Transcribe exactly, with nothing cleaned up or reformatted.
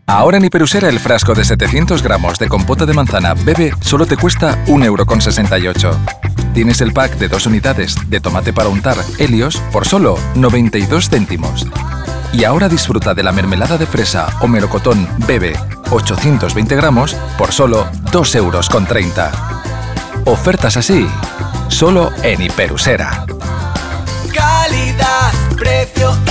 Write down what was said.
Ahora en Hiperusera el frasco de setecientos gramos de compota de manzana Bebe solo te cuesta un euro con sesenta y ocho. Tienes el pack de dos unidades de tomate para untar Helios por solo noventa y dos céntimos. Y ahora disfruta de la mermelada de fresa o melocotón Bebe ochocientos veinte gramos por solo dos euros con treinta. Ofertas así, solo en Hiperusera. Calidad, precio